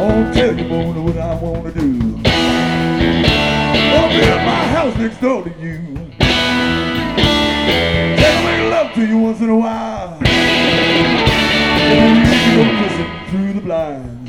I'll tell you, Mona, what I wanna do. I'll build my house next door to you. Take make love to you once in a while. And you go kissing through the blinds.